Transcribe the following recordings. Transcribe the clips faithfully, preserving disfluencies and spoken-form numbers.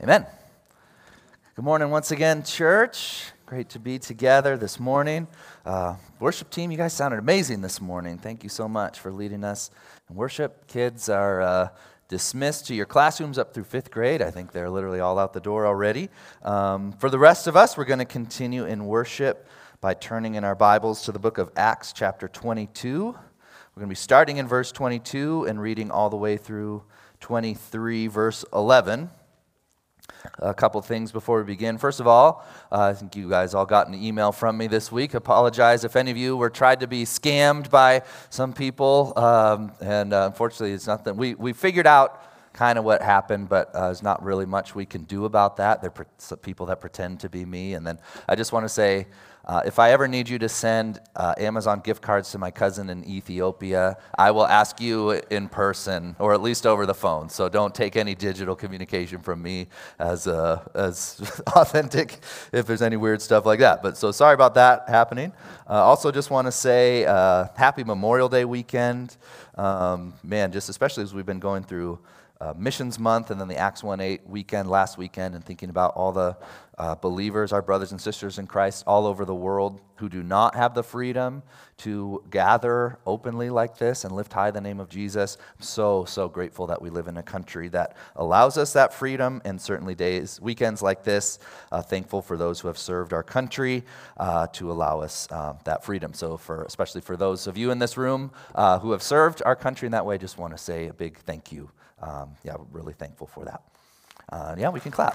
Amen. Good morning once again, church. Great to be together this morning. Uh, worship team, you guys sounded amazing this morning. Thank you so much for leading us in worship. Kids are uh, dismissed to your classrooms up through fifth grade. I think they're literally all out the door already. Um, for the rest of us, we're going to continue in worship by turning in our Bibles to the book of Acts chapter twenty-two. We're going to be starting in verse twenty-two and reading all the way through twenty-three, verse eleven. A couple things before we begin. First of all, uh, I think you guys all got an email from me this week. Apologize if any of you were tried to be scammed by some people. Um, and uh, unfortunately, it's nothing. We we figured out kind of what happened, but uh, there's not really much we can do about that. They're pre- people that pretend to be me. And then I just want to say, Uh, if I ever need you to send uh, Amazon gift cards to my cousin in Ethiopia, I will ask you in person, or at least over the phone. So don't take any digital communication from me as uh, as authentic if there's any weird stuff like that. But so sorry about that happening. Uh, also, just want to say uh, happy Memorial Day weekend. Um, man, just especially as we've been going through Uh, Missions Month and then the Acts one eight weekend last weekend, and thinking about all the uh, believers, our brothers and sisters in Christ all over the world who do not have the freedom to gather openly like this and lift high the name of Jesus. I'm so, so grateful that we live in a country that allows us that freedom, and certainly days, weekends like this, uh, thankful for those who have served our country uh, to allow us uh, that freedom. So for especially for those of you in this room uh, who have served our country in that way, just want to say a big thank you. Um, yeah, we're really thankful for that. Uh, yeah, we can clap.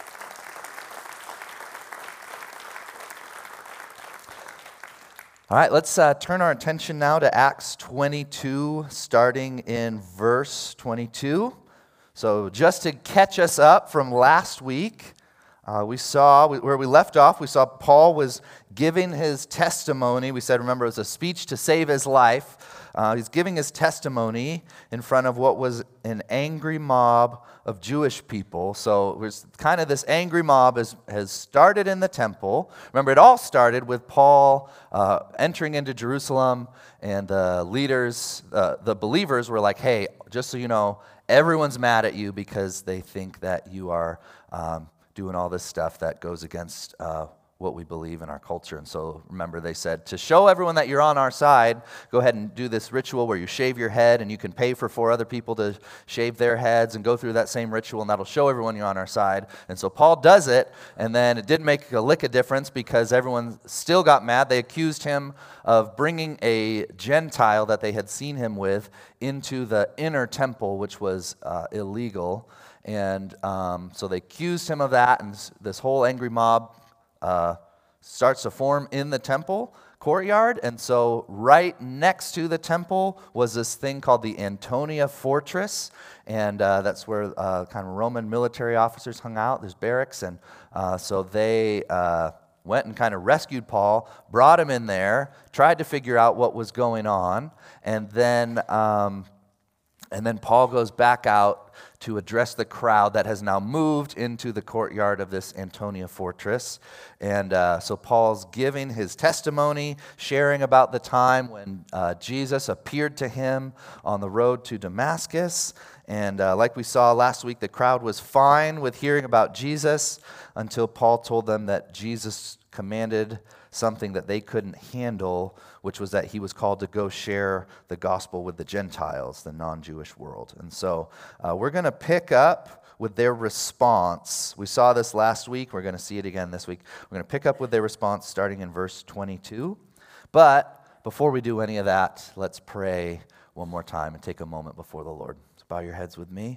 All right, let's uh, turn our attention now to Acts twenty-two, starting in verse twenty-two. So just to catch us up from last week, uh, we saw, where we left off, we saw Paul was giving his testimony. We said, remember, it was a speech to save his life. Uh, he's giving his testimony in front of what was an angry mob of Jewish people. So it was kind of this angry mob has, has started in the temple. Remember, it all started with Paul uh, entering into Jerusalem, and the leaders, uh, the believers were like, hey, just so you know, everyone's mad at you because they think that you are um, doing all this stuff that goes against uh what we believe in our culture. And so remember, they said, to show everyone that you're on our side, go ahead and do this ritual where you shave your head, and you can pay for four other people to shave their heads and go through that same ritual, and that'll show everyone you're on our side. And so Paul does it, and then it didn't make a lick of difference because everyone still got mad. They accused him of bringing a Gentile that they had seen him with into the inner temple, which was uh, illegal. And um, so they accused him of that, and this whole angry mob Uh, starts to form in the temple courtyard. And so right next to the temple was this thing called the Antonia Fortress, and uh, that's where uh, kind of Roman military officers hung out. There's barracks, and uh, so they uh, went and kind of rescued Paul, brought him in there, tried to figure out what was going on, and then um, and then Paul goes back out to address the crowd that has now moved into the courtyard of this Antonia Fortress. And uh, so Paul's giving his testimony, sharing about the time when uh, Jesus appeared to him on the road to Damascus. And uh, like we saw last week, the crowd was fine with hearing about Jesus until Paul told them that Jesus commanded something that they couldn't handle, which was that he was called to go share the gospel with the Gentiles, the non-Jewish world. And so uh, we're going to pick up with their response. We saw this last week. We're going to see it again this week. We're going to pick up with their response starting in verse twenty-two. But before we do any of that, let's pray one more time and take a moment before the Lord. So bow your heads with me.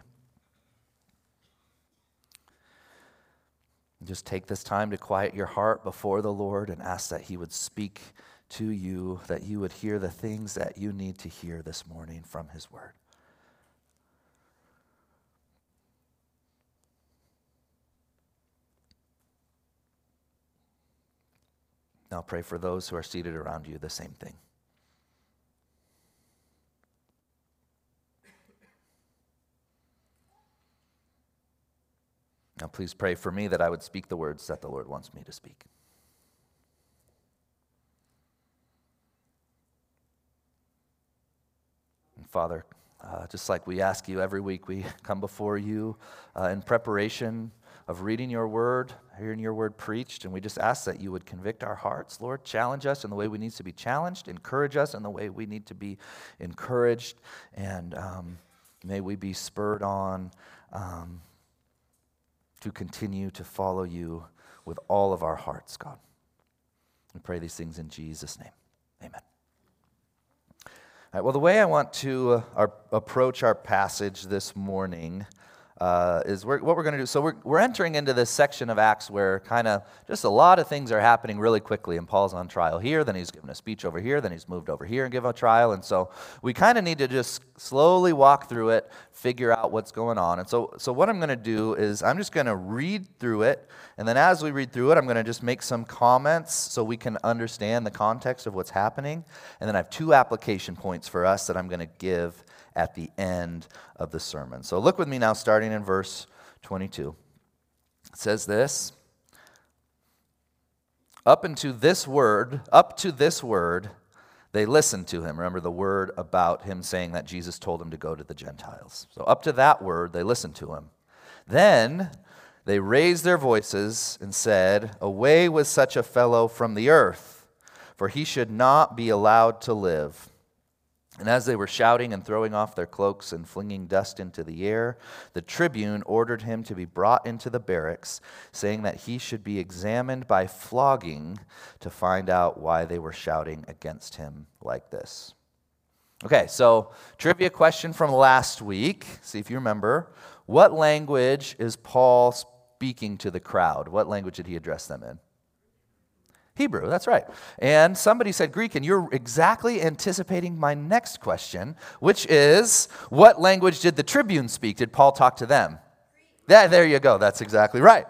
Just take this time to quiet your heart before the Lord and ask that he would speak to you, that you would hear the things that you need to hear this morning from his word. Now pray for those who are seated around you, the same thing. Now please pray for me that I would speak the words that the Lord wants me to speak. And Father, uh, just like we ask you every week, we come before you uh, in preparation of reading your word, hearing your word preached, and we just ask that you would convict our hearts, Lord, challenge us in the way we need to be challenged, encourage us in the way we need to be encouraged, and um, may we be spurred on um, to continue to follow you with all of our hearts, God. We pray these things in Jesus' name. Amen. All right, well, the way I want to uh, our, approach our passage this morning uh, is we're, what we're going to do. So we're, we're entering into this section of Acts where kind of just a lot of things are happening really quickly, and Paul's on trial here, then he's given a speech over here, then he's moved over here and give a trial, and so we kind of need to just slowly walk through it, figure out what's going on. And so, so what I'm going to do is I'm just going to read through it, and then as we read through it, I'm going to just make some comments so we can understand the context of what's happening, and then I have two application points for us that I'm going to give at the end of the sermon. So look with me now, starting in verse twenty-two. It says this, Up into this word, up to this word, they listened to him. Remember the word about him saying that Jesus told him to go to the Gentiles. So up to that word, they listened to him. Then they raised their voices and said, Away with such a fellow from the earth, for he should not be allowed to live. And as they were shouting and throwing off their cloaks and flinging dust into the air, the tribune ordered him to be brought into the barracks, saying that he should be examined by flogging to find out why they were shouting against him like this. Okay, so trivia question from last week. See if you remember. What language is Paul speaking to the crowd? What language did he address them in? Hebrew, that's right. And somebody said Greek, and you're exactly anticipating my next question, which is, what language did the tribune speak? Did Paul talk to them? Yeah, there you go. That's exactly right.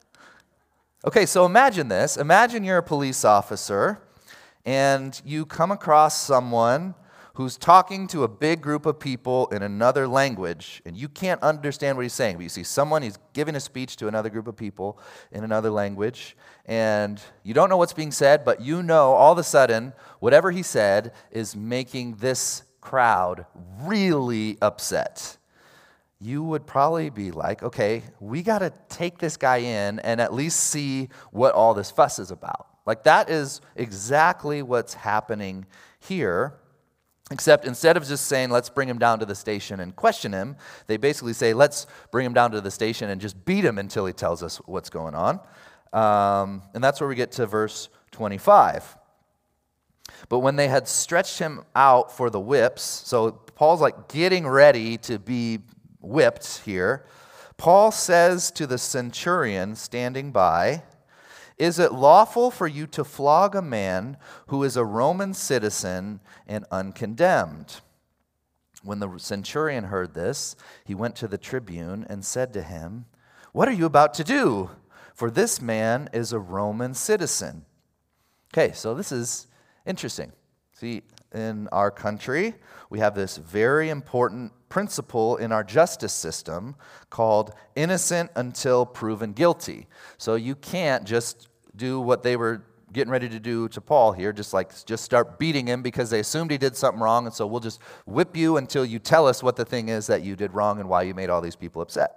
Okay, so imagine this. Imagine you're a police officer, and you come across someone who's talking to a big group of people in another language, and you can't understand what he's saying, but you see someone, he's giving a speech to another group of people in another language, and you don't know what's being said, but you know all of a sudden, whatever he said is making this crowd really upset. You would probably be like, okay, we got to take this guy in and at least see what all this fuss is about. Like, that is exactly what's happening here. Except instead of just saying, let's bring him down to the station and question him, they basically say, let's bring him down to the station and just beat him until he tells us what's going on. Um, and that's where we get to verse twenty-five. But when they had stretched him out for the whips, so Paul's like getting ready to be whipped here, Paul says to the centurion standing by, Is it lawful for you to flog a man who is a Roman citizen and uncondemned? When the centurion heard this, he went to the tribune and said to him, What are you about to do? For this man is a Roman citizen. Okay, so this is interesting. See, in our country, we have this very important principle in our justice system called innocent until proven guilty. So you can't just do what they were getting ready to do to Paul here, just like just start beating him because they assumed he did something wrong, and so we'll just whip you until you tell us what the thing is that you did wrong and why you made all these people upset.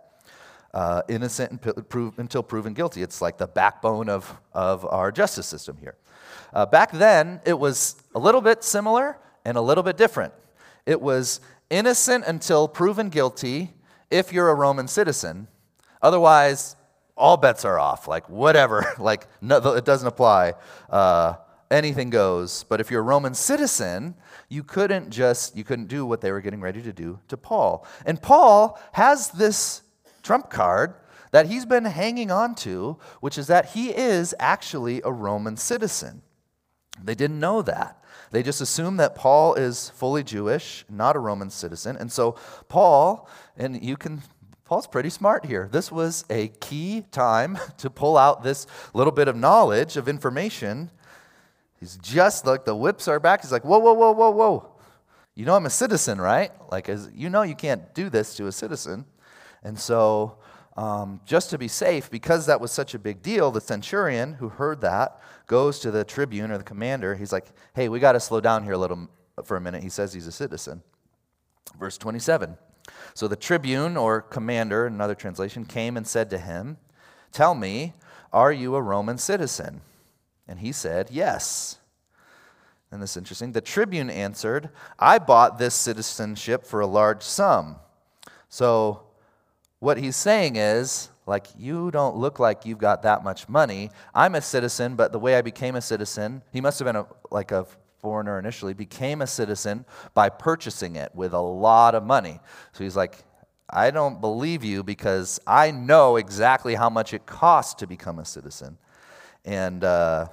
Uh, innocent until proven guilty. It's like the backbone of, of our justice system here. Uh, back then, it was a little bit similar and a little bit different. It was innocent until proven guilty if you're a Roman citizen. Otherwise, all bets are off. Like, whatever. Like, no, it doesn't apply. Uh, anything goes. But if you're a Roman citizen, you couldn't just, you couldn't do what they were getting ready to do to Paul. And Paul has this trump card that he's been hanging on to, which is that he is actually a Roman citizen. They didn't know that. They just assumed that Paul is fully Jewish, not a Roman citizen. And so Paul, and you can, Paul's pretty smart here. This was a key time to pull out this little bit of knowledge, of information. He's just like, the whips are back. He's like, whoa, whoa, whoa, whoa, whoa. You know I'm a citizen, right? Like, as you know you can't do this to a citizen. And so um, just to be safe, because that was such a big deal, the centurion who heard that goes to the tribune or the commander. He's like, hey, we got to slow down here a little for a minute. He says he's a citizen. Verse twenty-seven. So the tribune or commander, in another translation, came and said to him, Tell me, are you a Roman citizen?" And he said, "Yes." And this is interesting. The tribune answered, "I bought this citizenship for a large sum." So what he's saying is, like, you don't look like you've got that much money. I'm a citizen, but the way I became a citizen, he must have been a, like a foreigner initially, became a citizen by purchasing it with a lot of money. So he's like, I don't believe you because I know exactly how much it costs to become a citizen. And uh,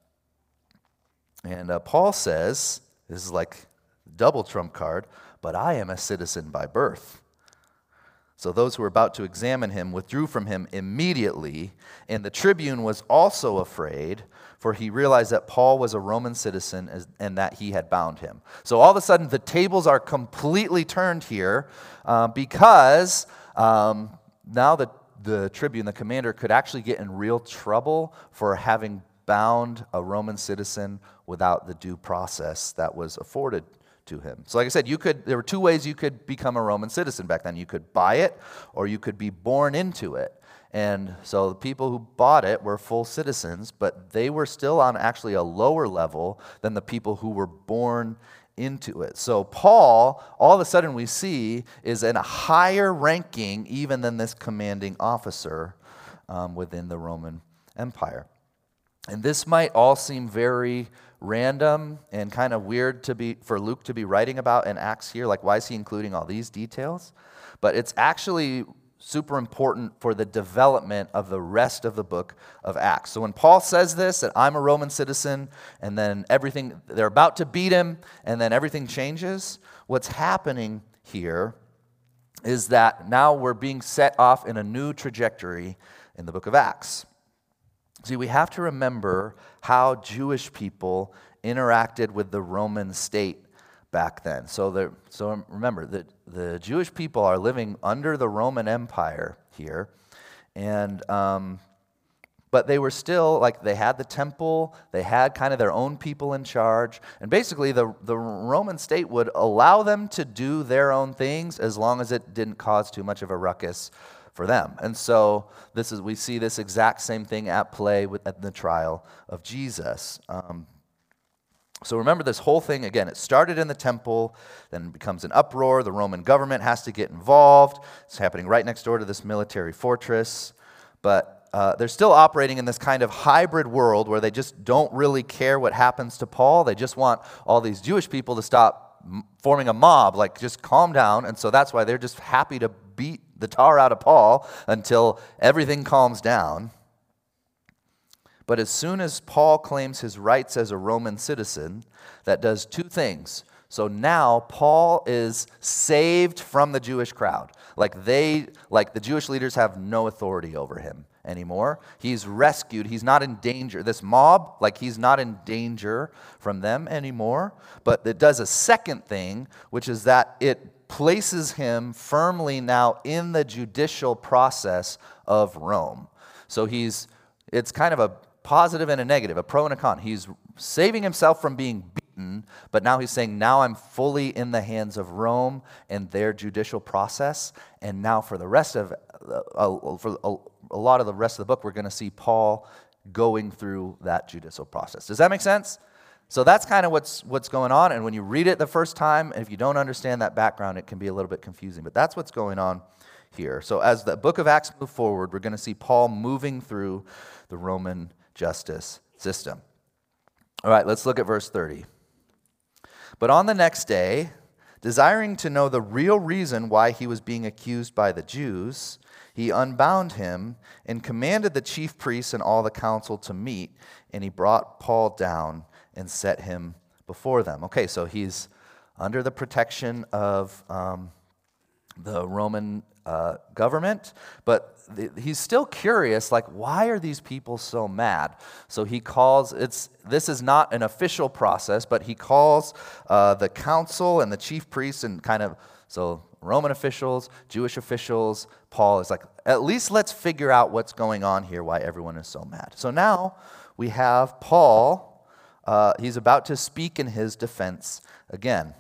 and uh, Paul says, this is like double trump card, but I am a citizen by birth. So those who were about to examine him withdrew from him immediately, and the tribune was also afraid, for he realized that Paul was a Roman citizen and that he had bound him. So all of a sudden, the tables are completely turned here uh, because um, now the, the tribune, the commander, could actually get in real trouble for having bound a Roman citizen without the due process that was afforded to him. So like I said, you could there were two ways you could become a Roman citizen back then. You could buy it or you could be born into it. And so the people who bought it were full citizens, but they were still on actually a lower level than the people who were born into it. So Paul, all of a sudden we see, is in a higher ranking even than this commanding officer um, within the Roman Empire. And this might all seem very random and kind of weird to be for Luke to be writing about in Acts here. Like, why is he including all these details? But it's actually super important for the development of the rest of the book of Acts. So when Paul says this, that I'm a Roman citizen, and then everything, they're about to beat him, and then everything changes, what's happening here is that now we're being set off in a new trajectory in the book of Acts. See, we have to remember how Jewish people interacted with the Roman state back then. So, the, so remember, the, the Jewish people are living under the Roman Empire here, and um, but they were still, like, they had the temple, they had kind of their own people in charge, and basically the, the Roman state would allow them to do their own things as long as it didn't cause too much of a ruckus for them. And so this is we see this exact same thing at play with at the trial of Jesus. Um, so remember this whole thing, again, it started in the temple, then it becomes an uproar. The Roman government has to get involved. It's happening right next door to this military fortress. But uh, they're still operating in this kind of hybrid world where they just don't really care what happens to Paul. They just want all these Jewish people to stop m- forming a mob, like just calm down. And so that's why they're just happy to beat the tar out of Paul until everything calms down. But as soon as Paul claims his rights as a Roman citizen, that does two things. So now Paul is saved from the Jewish crowd. Like they, like the Jewish leaders have no authority over him anymore. He's rescued. He's not in danger. This mob, like he's not in danger from them anymore. But it does a second thing, which is that it places him firmly now in the judicial process of Rome. So he's, it's kind of a positive and a negative, a pro and a con. He's saving himself from being beaten, but now he's saying, now I'm fully in the hands of Rome and their judicial process. And now for the rest of, uh, for a, a lot of the rest of the book, we're going to see Paul going through that judicial process. Does that make sense? So that's kind of what's what's going on. And when you read it the first time, if you don't understand that background, it can be a little bit confusing. But that's what's going on here. So as the book of Acts moves forward, we're going to see Paul moving through the Roman justice system. All right, let's look at verse thirty. But on the next day, desiring to know the real reason why he was being accused by the Jews, he unbound him and commanded the chief priests and all the council to meet, and he brought Paul down and set him before them. Okay, so he's under the protection of um, the Roman uh, government, but th- he's still curious, like, why are these people so mad? So he calls, it's this is not an official process, but he calls uh, the council and the chief priests and kind of, so Roman officials, Jewish officials. Paul is like, at least let's figure out what's going on here, why everyone is so mad. So now we have Paul. Uh, he's about to speak in his defense again.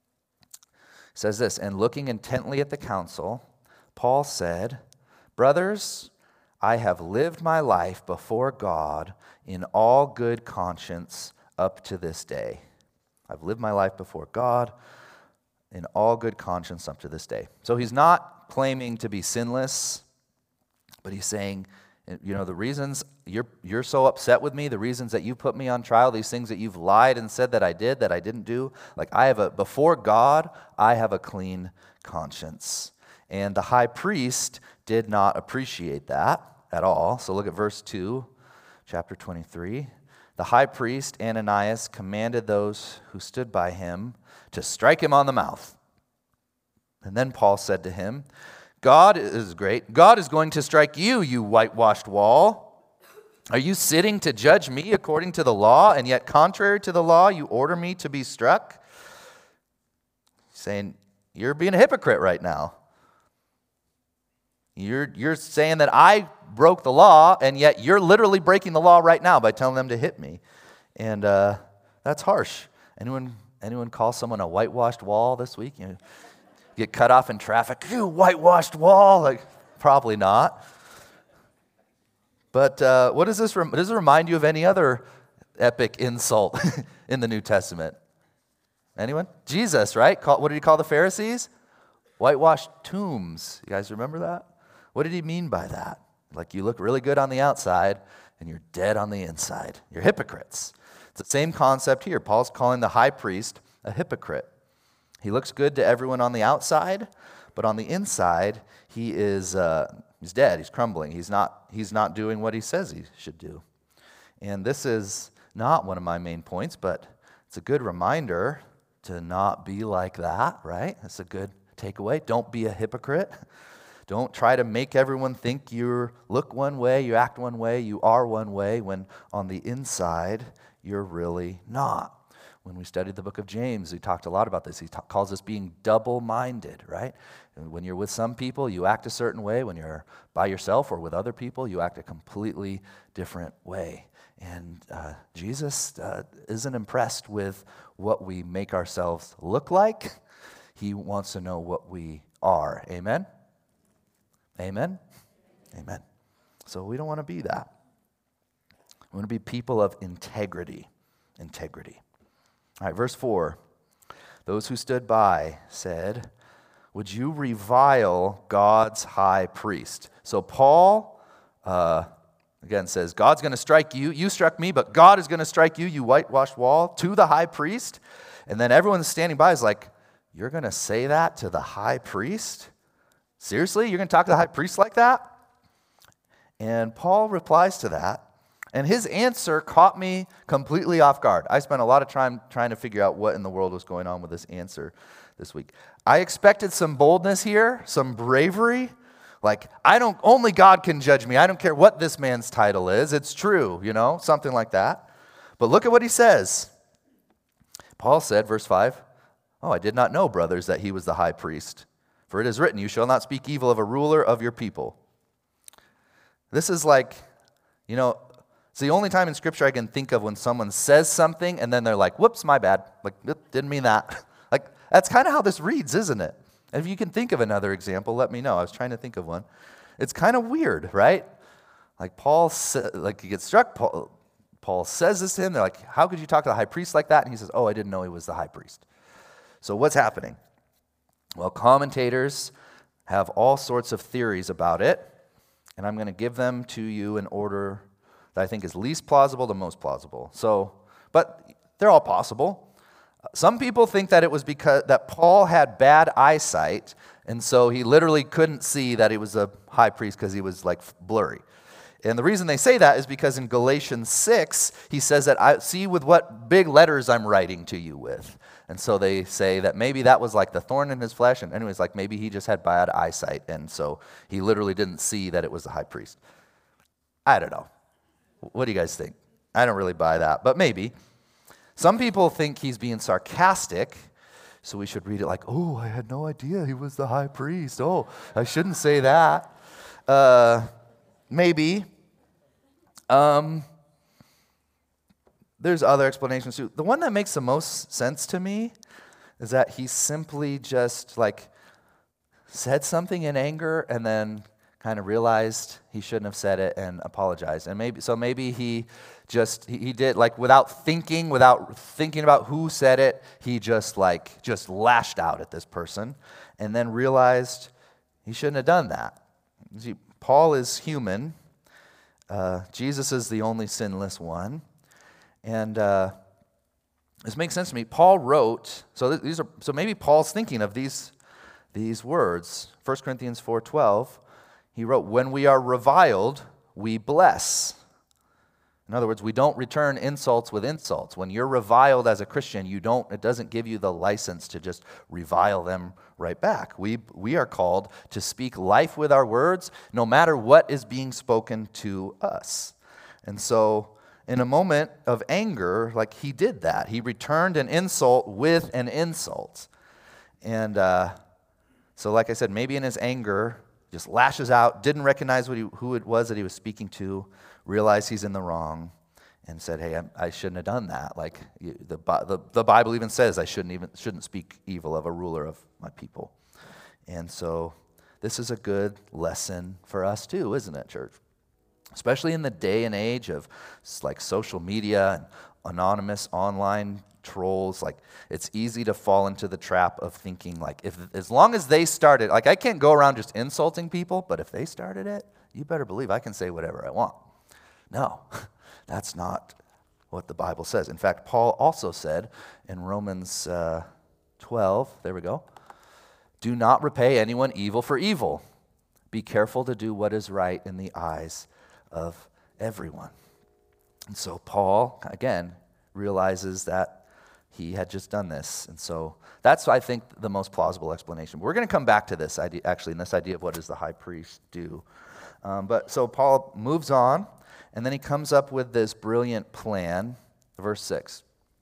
It says this, and looking intently at the council, Paul said, brothers, I have lived my life before God in all good conscience up to this day. I've lived my life before God in all good conscience up to this day. So he's not claiming to be sinless, but he's saying, you know, the reasons you're you're so upset with me, the reasons that you put me on trial, these things that you've lied and said that I did, that I didn't do, like I have a, before God, I have a clean conscience. And the high priest did not appreciate that at all. So look at verse two, chapter twenty-three. The high priest, Ananias, commanded those who stood by him to strike him on the mouth. And then Paul said to him, God is great. God is going to strike you, you whitewashed wall. Are you sitting to judge me according to the law, and yet contrary to the law, you order me to be struck? Saying, you're being a hypocrite right now. You're, you're saying that I broke the law, and yet you're literally breaking the law right now by telling them to hit me. And uh, that's harsh. Anyone anyone call someone a whitewashed wall this week? You know, get cut off in traffic. You whitewashed wall? Like, probably not. But uh, what does this, rem- does it remind you of any other epic insult in the New Testament? Anyone? Jesus, right? Call, what did he call the Pharisees? Whitewashed tombs. You guys remember that? What did he mean by that? Like, you look really good on the outside and you're dead on the inside. You're hypocrites. It's the same concept here. Paul's calling the high priest a hypocrite. He looks good to everyone on the outside, but on the inside, he is uh, he's dead. He's crumbling. He's not, he's not doing what he says he should do. And this is not one of my main points, but it's a good reminder to not be like that, right? That's a good takeaway. Don't be a hypocrite. Don't try to make everyone think you look one way, you act one way, you are one way, when on the inside, you're really not. When we studied the book of James, we talked a lot about this. He ta- calls us being double-minded, right? And when you're with some people, you act a certain way. When you're by yourself or with other people, you act a completely different way. And uh, Jesus uh, isn't impressed with what we make ourselves look like. He wants to know what we are. Amen? Amen? Amen. So we don't want to be that. We want to be people of integrity. Integrity. All right, verse four. Those who stood by said, would you revile God's high priest? So Paul, uh, again, says, God's going to strike you. You struck me, but God is going to strike you, you whitewashed wall, to the high priest. And then everyone standing by is like, you're going to say that to the high priest? Seriously? You're going to talk to the high priest like that? And Paul replies to that. And his answer caught me completely off guard. I spent a lot of time trying to figure out what in the world was going on with this answer this week. I expected some boldness here, some bravery. Like, I don't, only God can judge me. I don't care what this man's title is. It's true, you know, something like that. But look at what he says. Paul said, verse five, oh, I did not know, brothers, that he was the high priest. For it is written, you shall not speak evil of a ruler of your people. This is like, you know, it's the only time in Scripture I can think of when someone says something and then they're like, whoops, my bad. Like, didn't mean that. Like, that's kind of how this reads, isn't it? And if you can think of another example, let me know. I was trying to think of one. It's kind of weird, right? Like, Paul, sa- like he gets struck. Paul, Paul says this to him. They're like, how could you talk to the high priest like that? And he says, oh, I didn't know he was the high priest. So what's happening? Well, commentators have all sorts of theories about it, and I'm going to give them to you in order that I think is least plausible to most plausible. So, but they're all possible. Some people think that it was because that Paul had bad eyesight, and so he literally couldn't see that he was a high priest because he was like blurry. And the reason they say that is because in Galatians six, he says that I see with what big letters I'm writing to you with. And so they say that maybe that was like the thorn in his flesh. And anyways, like maybe he just had bad eyesight. And so he literally didn't see that it was the high priest. I don't know. What do you guys think? I don't really buy that, but maybe. Some people think he's being sarcastic. So we should read it like, oh, I had no idea he was the high priest. Oh, I shouldn't say that. Uh, maybe. Um... There's other explanations too. The one that makes the most sense to me is that he simply just like said something in anger and then kind of realized he shouldn't have said it and apologized. And maybe so maybe he just he, he did like without thinking, without thinking about who said it, he just like just lashed out at this person and then realized he shouldn't have done that. See, Paul is human. Uh, Jesus is the only sinless one. And uh, this makes sense to me. Paul wrote, so th- these are so maybe Paul's thinking of these these words. First Corinthians four twelve. He wrote, "When we are reviled, we bless." In other words, we don't return insults with insults. When you're reviled as a Christian, you don't. It doesn't give you the license to just revile them right back. We we are called to speak life with our words, no matter what is being spoken to us. And so, in a moment of anger, like he did that, he returned an insult with an insult. And uh, so, like I said, maybe in his anger, just lashes out, didn't recognize what he, who it was that he was speaking to, realized he's in the wrong, and said, "Hey, I, I shouldn't have done that." Like you, the, the the Bible even says, I shouldn't even shouldn't speak evil of a ruler of my people. And so, this is a good lesson for us too, isn't it, church? Especially in the day and age of like social media and anonymous online trolls, like it's easy to fall into the trap of thinking like if as long as they started, like I can't go around just insulting people, but if they started it, you better believe I can say whatever I want. No, that's not what the Bible says. In fact, Paul also said in Romans uh, twelve, there we go, "Do not repay anyone evil for evil. Be careful to do what is right in the eyes of everyone." And so Paul, again, realizes that he had just done this. And so that's, I think, the most plausible explanation. We're going to come back to this idea, actually, in this idea of what does the high priest do. Um, but so Paul moves on, and then he comes up with this brilliant plan. Verse six.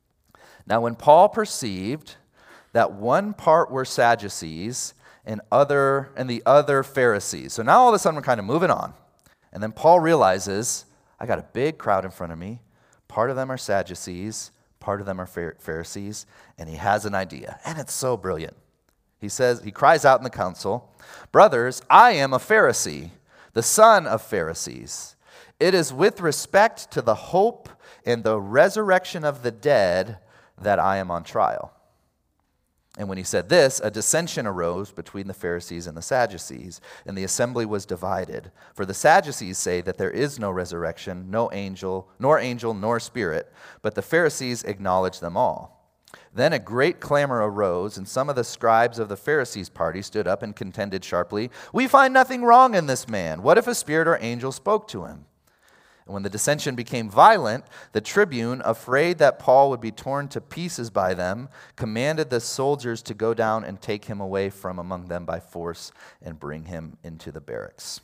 "Now when Paul perceived that one part were Sadducees and other and the other Pharisees." So now all of a sudden we're kind of moving on. And then Paul realizes, I got a big crowd in front of me. Part of them are Sadducees, part of them are Pharisees, and he has an idea. And it's so brilliant. He says, he cries out in the council, "Brothers, I am a Pharisee, the son of Pharisees. It is with respect to the hope and the resurrection of the dead that I am on trial." And when he said this, a dissension arose between the Pharisees and the Sadducees, and the assembly was divided. For the Sadducees say that there is no resurrection, no angel, nor angel, nor spirit, but the Pharisees acknowledge them all. Then a great clamor arose, and some of the scribes of the Pharisees' party stood up and contended sharply, "We find nothing wrong in this man. What if a spirit or angel spoke to him?" And when the dissension became violent, the tribune, afraid that Paul would be torn to pieces by them, commanded the soldiers to go down and take him away from among them by force and bring him into the barracks.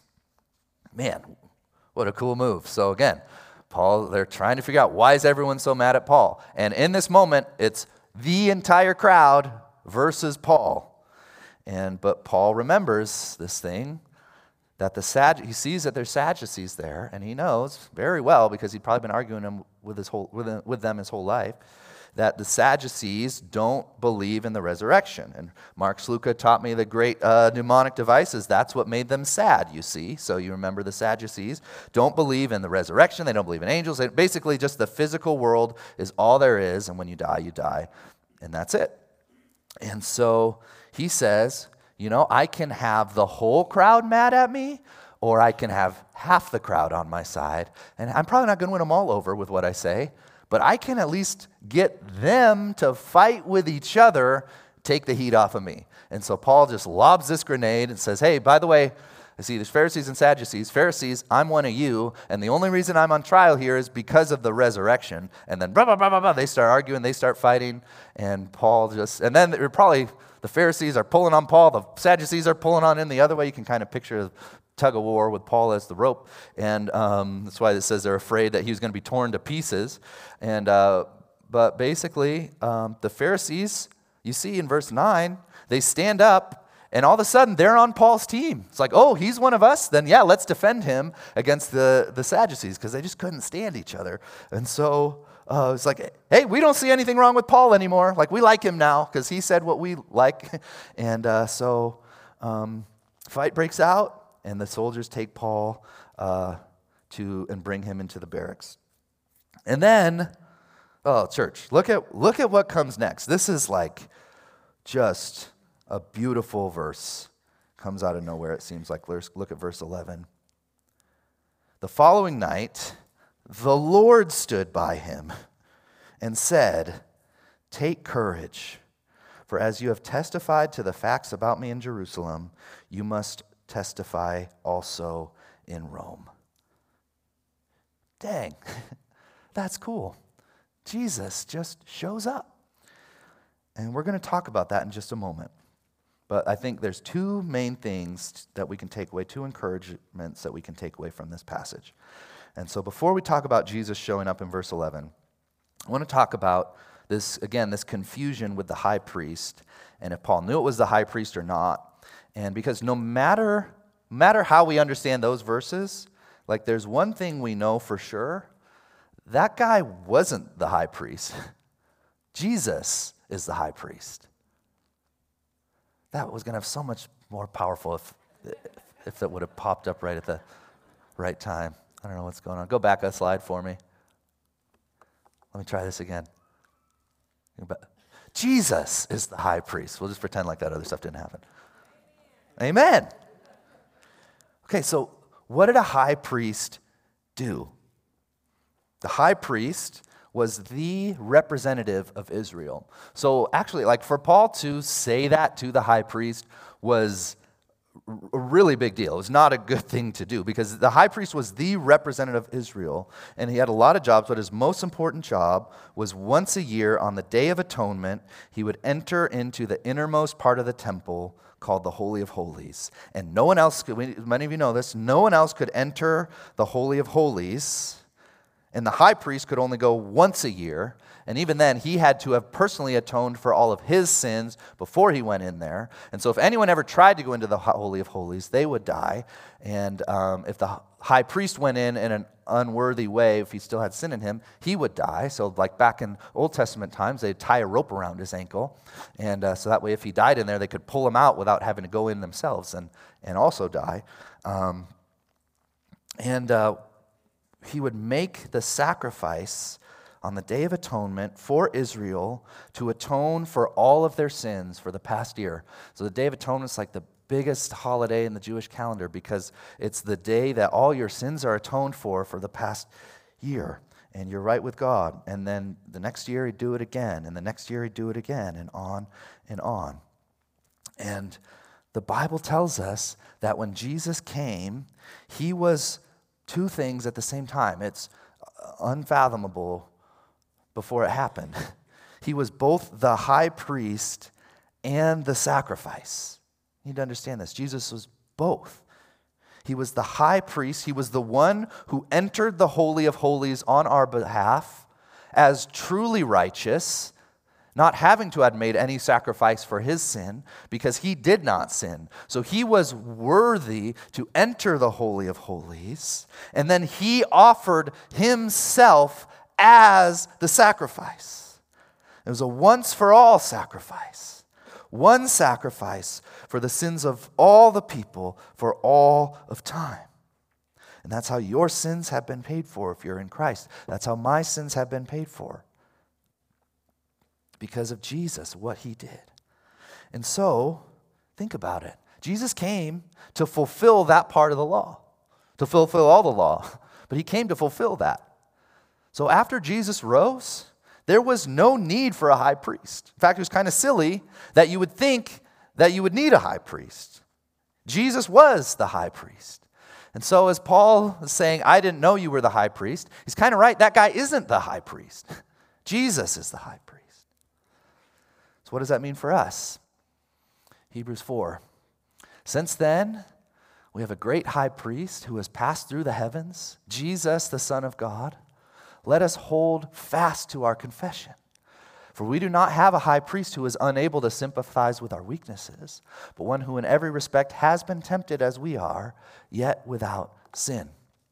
Man, what a cool move. So again, Paul, they're trying to figure out why is everyone so mad at Paul? And in this moment, it's the entire crowd versus Paul. And but Paul remembers this thing. That the Sad, he sees that there's Sadducees there, and he knows very well, because he'd probably been arguing them with, his whole, with, with them his whole life, that the Sadducees don't believe in the resurrection. And Mark Sluka taught me the great uh, mnemonic devices. That's what made them sad, you see. So you remember the Sadducees don't believe in the resurrection. They don't believe in angels. They, basically, just the physical world is all there is, and when you die, you die, and that's it. And so he says, you know, I can have the whole crowd mad at me, or I can have half the crowd on my side. And I'm probably not going to win them all over with what I say, but I can at least get them to fight with each other, take the heat off of me. And so Paul just lobs this grenade and says, hey, by the way, I see there's Pharisees and Sadducees. Pharisees, I'm one of you, and the only reason I'm on trial here is because of the resurrection. And then blah, blah, blah, blah, blah. They start arguing, they start fighting, and Paul just, and then they're probably, the Pharisees are pulling on Paul, the Sadducees are pulling on him the other way. You can kind of picture a tug of war with Paul as the rope. And um, that's why it says they're afraid that he was going to be torn to pieces. And uh, But basically, um, the Pharisees, you see in verse nine, they stand up, and all of a sudden they're on Paul's team. It's like, oh, he's one of us? Then yeah, let's defend him against the, the Sadducees, because they just couldn't stand each other. And so Uh, it's like, hey, we don't see anything wrong with Paul anymore. Like, we like him now because he said what we like. And uh, so um, fight breaks out. and the soldiers take Paul uh, to and bring him into the barracks. And then, oh, church, look at look at what comes next. This is like just a beautiful verse. Comes out of nowhere, it seems like. Let's look at verse eleven. The following night, the Lord stood by him and said, "Take courage, for as you have testified to the facts about me in Jerusalem, you must testify also in Rome." Dang, that's cool. Jesus just shows up. And we're going to talk about that in just a moment. But I think there's two main things that we can take away, two encouragements that we can take away from this passage. And so before we talk about Jesus showing up in verse eleven, I want to talk about this, again, this confusion with the high priest, and if Paul knew it was the high priest or not. And because no matter, no matter how we understand those verses, like there's one thing we know for sure, that guy wasn't the high priest. Jesus is the high priest. That was going to have so much more powerful if, if that would have popped up right at the right time. I don't know what's going on. Go back a slide for me. Let me try this again. Jesus is the high priest. We'll just pretend like that other stuff didn't happen. Amen. Okay, so what did a high priest do? The high priest was the representative of Israel. So actually, like for Paul to say that to the high priest was a really big deal. It was not a good thing to do because the high priest was the representative of Israel, and he had a lot of jobs, but his most important job was once a year on the Day of Atonement, he would enter into the innermost part of the temple called the Holy of Holies. And no one else, could, many of you know this, no one else could enter the Holy of Holies. And the high priest could only go once a year. And even then, he had to have personally atoned for all of his sins before he went in there. And so if anyone ever tried to go into the Holy of Holies, they would die. And um, if the high priest went in in an unworthy way, if he still had sin in him, he would die. So like back in Old Testament times, they'd tie a rope around his ankle. And uh, so that way, if he died in there, they could pull him out without having to go in themselves and, and also die. Um, and... Uh, He would make the sacrifice on the Day of Atonement for Israel to atone for all of their sins for the past year. So the Day of Atonement is like the biggest holiday in the Jewish calendar because it's the day that all your sins are atoned for for the past year. And you're right with God. And then the next year he'd do it again. And the next year he'd do it again, and on and on. And the Bible tells us that when Jesus came, he was two things at the same time. It's unfathomable before it happened. He was both the high priest and the sacrifice. You need to understand this. Jesus was both. He was the high priest. He was the one who entered the Holy of Holies on our behalf as truly righteous, not having to have made any sacrifice for his sin because he did not sin. So he was worthy to enter the Holy of Holies, and then he offered himself as the sacrifice. It was a once-for-all sacrifice. One sacrifice for the sins of all the people for all of time. And that's how your sins have been paid for if you're in Christ. That's how my sins have been paid for. Because of Jesus, what he did. And so, think about it. Jesus came to fulfill that part of the law, to fulfill all the law, but he came to fulfill that. So after Jesus rose, there was no need for a high priest. In fact, it was kind of silly that you would think that you would need a high priest. Jesus was the high priest. And so as Paul is saying, I didn't know you were the high priest, he's kind of right. That guy isn't the high priest. Jesus is the high priest. What does that mean for us? Hebrews four. Since then, we have a great high priest who has passed through the heavens, Jesus, the Son of God. Let us hold fast to our confession. For we do not have a high priest who is unable to sympathize with our weaknesses, but one who in every respect has been tempted as we are, yet without sin.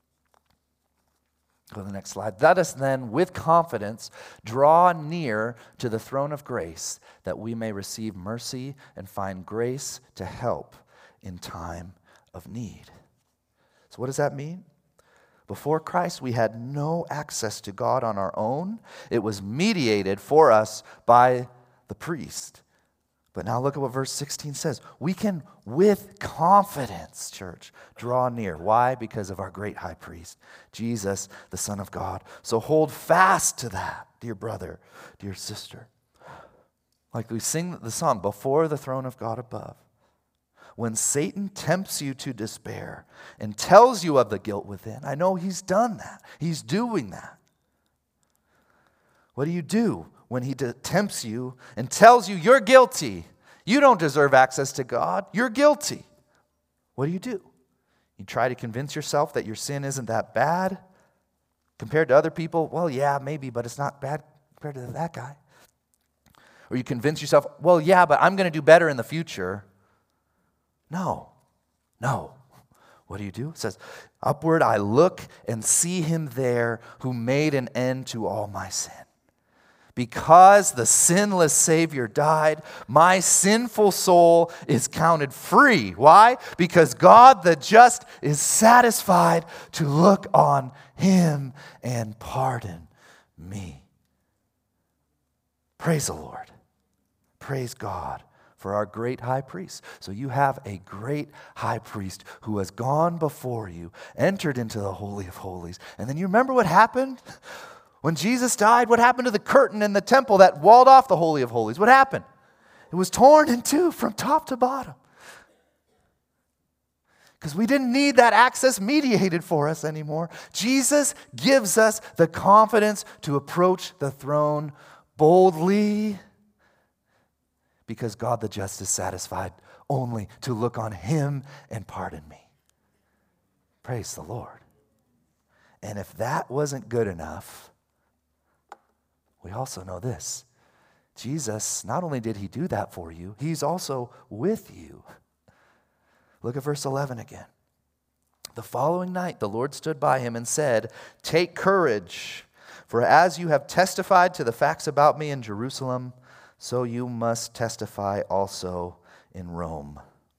Go to the next slide. Let us then, with confidence, draw near to the throne of grace, that we may receive mercy and find grace to help in time of need. So what does that mean? Before Christ, we had no access to God on our own. It was mediated for us by the priest. But now look at what verse sixteen says. We can, with confidence, church, draw near. Why? Because of our great high priest, Jesus, the Son of God. So hold fast to that, dear brother, dear sister. Like we sing the song, before the throne of God above. When Satan tempts you to despair and tells you of the guilt within, I know he's done that. He's doing that. What do you do when he tempts you and tells you you're guilty? You don't deserve access to God. You're guilty. What do you do? You try to convince yourself that your sin isn't that bad compared to other people. Well, yeah, maybe, but it's not bad compared to that guy. Or you convince yourself, well, yeah, but I'm going to do better in the future. No, no. What do you do? It says, upward I look and see him there who made an end to all my sin. Because the sinless Savior died, my sinful soul is counted free. Why? Because God the just is satisfied to look on him and pardon me. Praise the Lord. Praise God for our great high priest. So you have a great high priest who has gone before you, entered into the Holy of Holies. And then you remember what happened? When Jesus died, what happened to the curtain in the temple that walled off the Holy of Holies? What happened? It was torn in two from top to bottom. Because we didn't need that access mediated for us anymore. Jesus gives us the confidence to approach the throne boldly, because God the just is satisfied only to look on him and pardon me. Praise the Lord. And if that wasn't good enough, we also know this. Jesus, not only did he do that for you, he's also with you. Look at verse eleven again. The following night, the Lord stood by him and said, "Take courage, for as you have testified to the facts about me in Jerusalem, so you must testify also in Rome."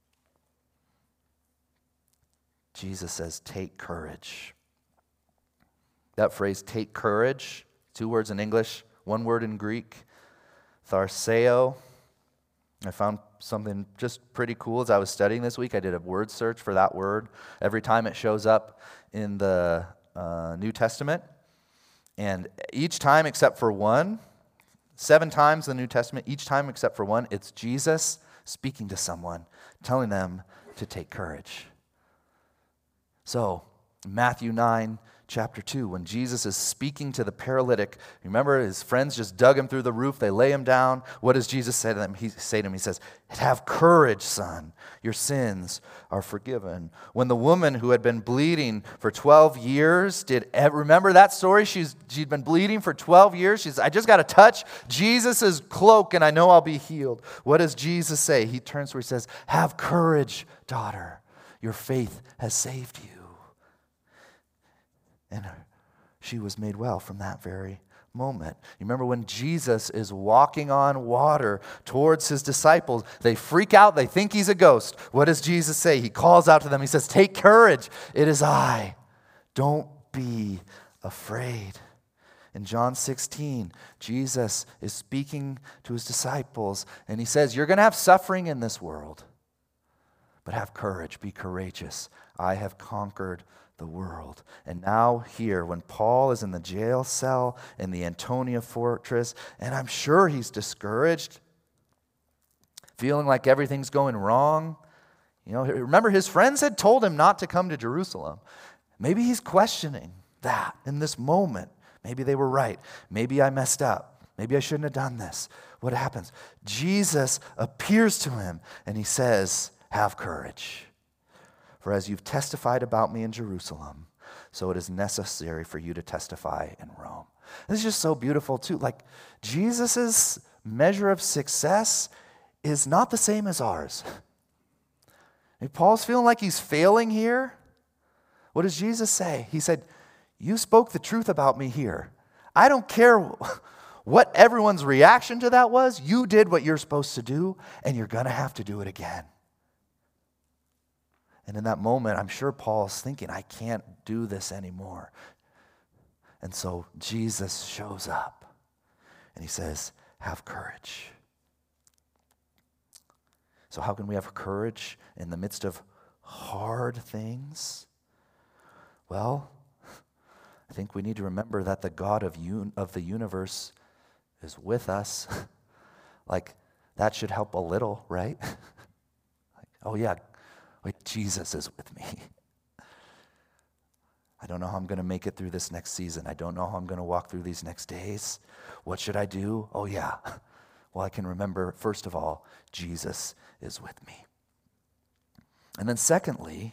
Jesus says, take courage. That phrase, take courage, two words in English, one word in Greek, tharseo. I found something just pretty cool as I was studying this week. I did a word search for that word. Every time it shows up in the uh, New Testament. And each time except for one, Seven times in the New Testament, each time except for one, it's Jesus speaking to someone, telling them to take courage. So, Matthew nine, chapter two, when Jesus is speaking to the paralytic, remember his friends just dug him through the roof, they lay him down. What does Jesus say to them? He say to him, he says, "Have courage, son, your sins are forgiven." When the woman who had been bleeding for twelve years, did remember that story? She's, she'd been bleeding for twelve years. She's, I just got to touch Jesus' cloak and I know I'll be healed. What does Jesus say? He turns to her, he says, "Have courage, daughter, your faith has saved you." And she was made well from that very moment. You remember when Jesus is walking on water towards his disciples, they freak out, they think he's a ghost. What does Jesus say? He calls out to them, he says, "Take courage, it is I. Don't be afraid." In John sixteen, Jesus is speaking to his disciples, and he says, "You're going to have suffering in this world, but have courage, be courageous. I have conquered the world." And now here, when Paul is in the jail cell in the Antonia fortress, and I'm sure he's discouraged, feeling like everything's going wrong. You know, remember his friends had told him not to come to Jerusalem. Maybe he's questioning that in this moment. Maybe they were right. Maybe I messed up. Maybe I shouldn't have done this. What happens? Jesus appears to him and he says, "Have courage. For as you've testified about me in Jerusalem, so it is necessary for you to testify in Rome." This is just so beautiful too. Like Jesus' measure of success is not the same as ours. If Paul's feeling like he's failing here, what does Jesus say? He said, "You spoke the truth about me here. I don't care what everyone's reaction to that was. You did what you're supposed to do, and you're going to have to do it again." And in that moment, I'm sure Paul's thinking, I can't do this anymore. And so Jesus shows up and he says, have courage. So how can we have courage in the midst of hard things? Well, I think we need to remember that the God of un- of the universe is with us. Like, that should help a little, right? Like, oh yeah, wait, Jesus is with me. I don't know how I'm going to make it through this next season. I don't know how I'm going to walk through these next days. What should I do? Oh yeah. Well, I can remember, first of all, Jesus is with me. And then secondly,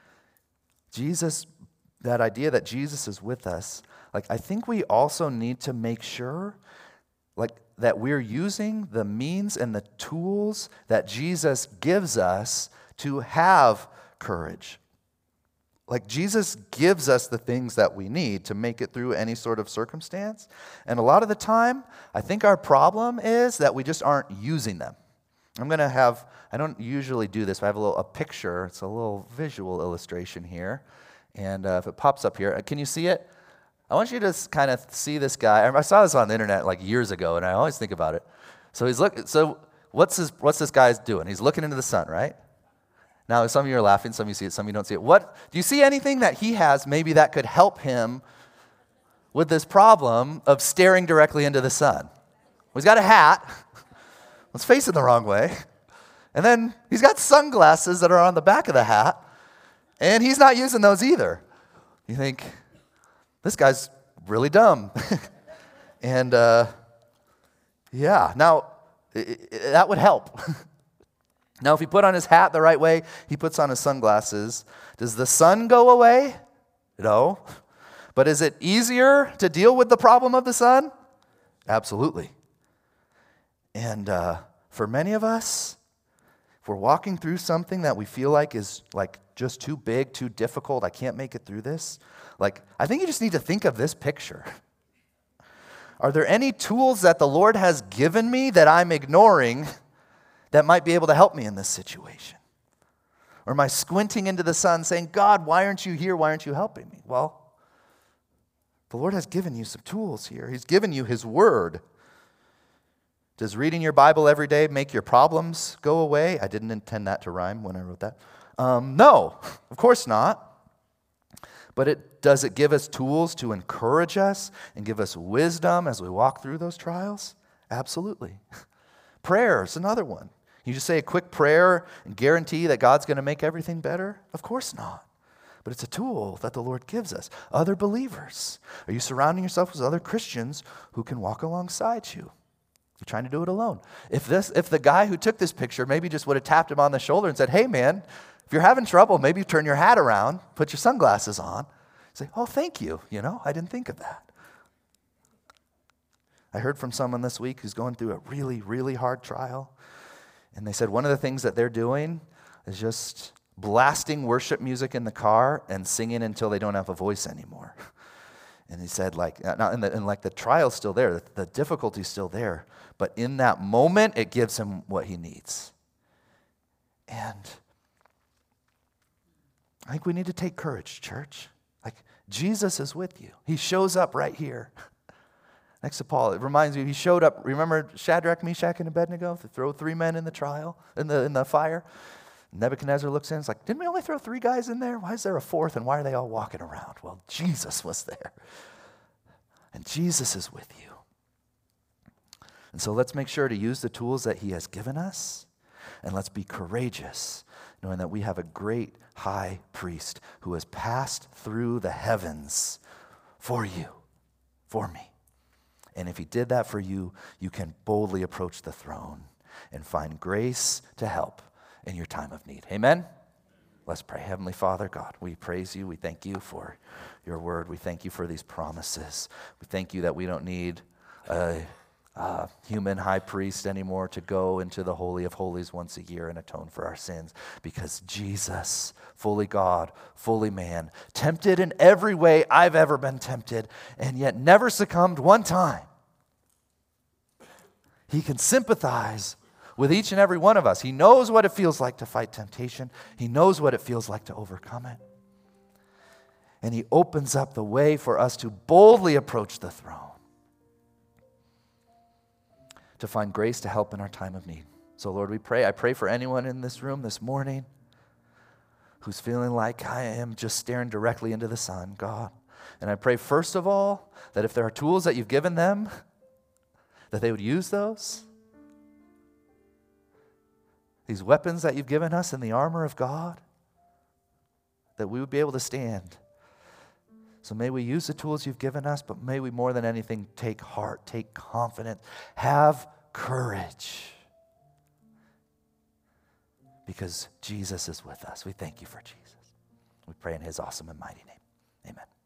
Jesus, that idea that Jesus is with us, like, I think we also need to make sure, like, that we're using the means and the tools that Jesus gives us to have courage. Like, Jesus gives us the things that we need to make it through any sort of circumstance. And a lot of the time, I think our problem is that we just aren't using them. I'm going to have, I don't usually do this, but I have a little a picture. It's a little visual illustration here. And uh, if it pops up here, can you see it? I want you to kind of see this guy. I saw this on the internet like years ago, and I always think about it. So he's look. So what's this? What's this guy doing? He's looking into the sun, right? Now, some of you are laughing, some of you see it, some of you don't see it. What do you see? Anything that he has maybe that could help him with this problem of staring directly into the sun? Well, he's got a hat. Let's face it the wrong way. And then he's got sunglasses that are on the back of the hat, and he's not using those either. You think, this guy's really dumb. and uh, yeah, now it, it, that would help. Now, if he put on his hat the right way, he puts on his sunglasses. Does the sun go away? No. But is it easier to deal with the problem of the sun? Absolutely. And uh, for many of us, if we're walking through something that we feel like is like just too big, too difficult, I can't make it through this, like, I think you just need to think of this picture. Are there any tools that the Lord has given me that I'm ignoring that might be able to help me in this situation? Or am I squinting into the sun saying, God, why aren't you here? Why aren't you helping me? Well, the Lord has given you some tools here. He's given you His Word. Does reading your Bible every day make your problems go away? I didn't intend that to rhyme when I wrote that. Um, no, of course not. But it does it give us tools to encourage us and give us wisdom as we walk through those trials? Absolutely. Prayer is another one. You just say a quick prayer and guarantee that God's going to make everything better? Of course not. But it's a tool that the Lord gives us. Other believers. Are you surrounding yourself with other Christians who can walk alongside you? You're trying to do it alone. If this, if the guy who took this picture maybe just would have tapped him on the shoulder and said, hey man, if you're having trouble, maybe turn your hat around, put your sunglasses on. Say, oh, thank you. You know, I didn't think of that. I heard from someone this week who's going through a really, really hard trial. And they said one of the things that they're doing is just blasting worship music in the car and singing until they don't have a voice anymore. And he said, like, now, and, the, and like the trial's still there, the, the difficulty's still there, but in that moment, it gives him what he needs. And I think we need to take courage, church. Like, Jesus is with you. He shows up right here. Next to Paul, it reminds me, he showed up, remember Shadrach, Meshach, and Abednego, to throw three men in the trial, in the in the fire? Nebuchadnezzar looks in, it's like, didn't we only throw three guys in there? Why is there a fourth, and why are they all walking around? Well, Jesus was there. And Jesus is with you. And so let's make sure to use the tools that He has given us, and let's be courageous, knowing that we have a great high priest who has passed through the heavens for you, for me. And if He did that for you, you can boldly approach the throne and find grace to help in your time of need. Amen? Let's pray. Heavenly Father, God, we praise You. We thank You for Your word. We thank You for these promises. We thank You that we don't need a, a human high priest anymore to go into the Holy of Holies once a year and atone for our sins, because Jesus, fully God, fully man, tempted in every way I've ever been tempted, and yet never succumbed one time. He can sympathize with each and every one of us. He knows what it feels like to fight temptation. He knows what it feels like to overcome it. And he opens up the way for us to boldly approach the throne, to find grace to help in our time of need. So Lord, we pray. I pray for anyone in this room this morning who's feeling like I am just staring directly into the sun, God. And I pray, first of all, that if there are tools that you've given them, that they would use those. These weapons that you've given us in the armor of God, that we would be able to stand. So may we use the tools you've given us, but may we more than anything take heart, take confidence, have courage. Because Jesus is with us. We thank you for Jesus. We pray in his awesome and mighty name. Amen.